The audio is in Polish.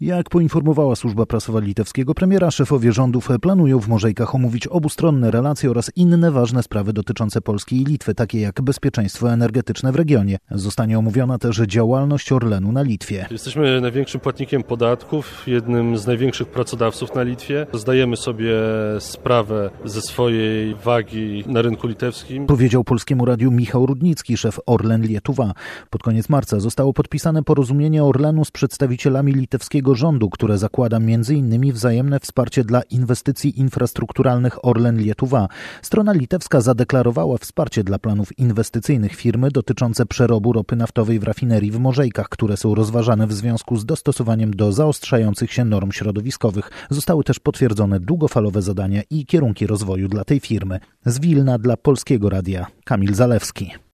Jak poinformowała służba prasowa litewskiego premiera, szefowie rządów planują w Morzejkach omówić obustronne relacje oraz inne ważne sprawy dotyczące Polski i Litwy, takie jak bezpieczeństwo energetyczne w regionie. Zostanie omówiona też działalność Orlenu na Litwie. Jesteśmy największym płatnikiem podatków, jednym z największych pracodawców na Litwie. Zdajemy sobie sprawę ze swojej wagi na rynku litewskim. Powiedział Polskiemu Radiu Michał Rudnicki, szef Orlen Lietuva. Pod koniec marca zostało podpisane porozumienie Orlenu z przedstawicielami litewskiego rządu, które zakłada m.in. wzajemne wsparcie dla inwestycji infrastrukturalnych Orlen Lietuva. Strona litewska zadeklarowała wsparcie dla planów inwestycyjnych firmy dotyczące przerobu ropy naftowej w rafinerii w Morzejkach, które są rozważane w związku z dostosowaniem do zaostrzających się norm środowiskowych. Zostały też potwierdzone długofalowe zadania i kierunki rozwoju dla tej firmy. Z Wilna dla Polskiego Radia Kamil Zalewski.